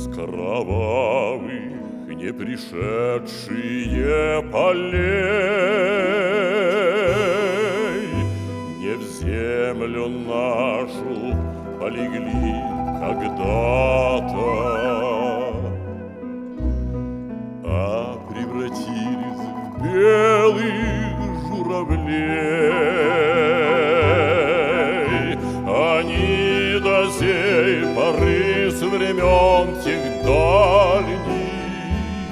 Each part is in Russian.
кровавых не пришедшие полей не в землю нашу полегли когда-то, а превратились в белых журавлей. Они до сей поры с времен тех дальних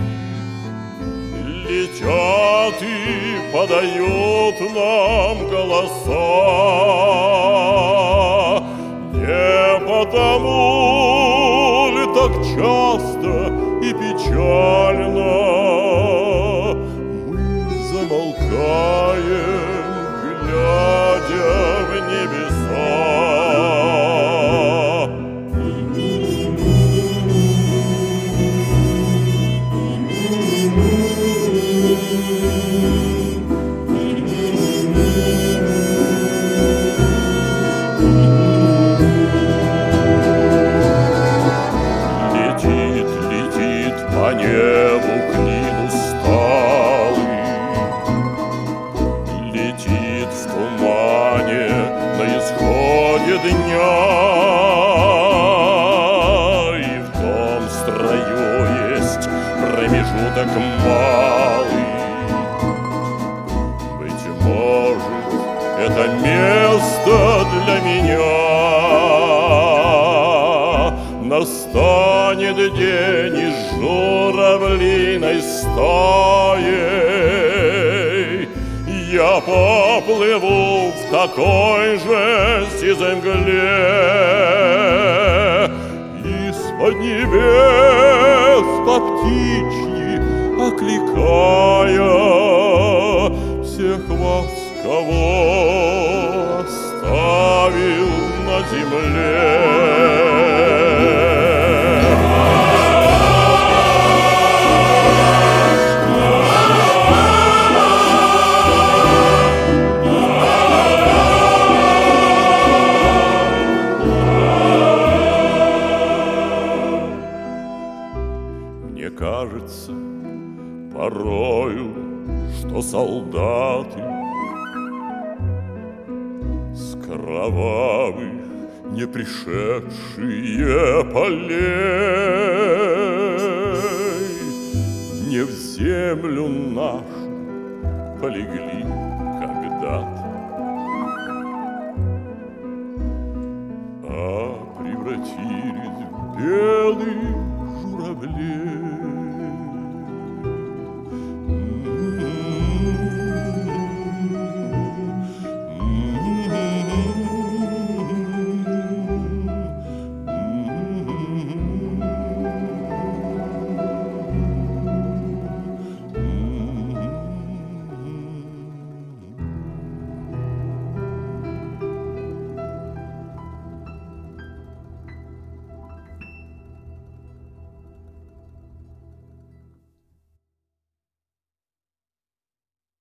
летят и подают нам голоса. Не потому ли так часто и печально мы замолкаем, глядя в небеса? Летит по небу клин усталый, летит в тумане на исходе дня, и в том строю есть промежуток малый. Быть может, это место для меня. Настанет день, и с журавлиной стаей я поплыву в такой же сизой мгле, из-под небес по птичьи окликая всех вас, кого оставил на земле. Мне кажется порою, что солдаты с кровавых не пришедшие полей не в землю нашу полегли когда-то, а превратились в белых журавлей.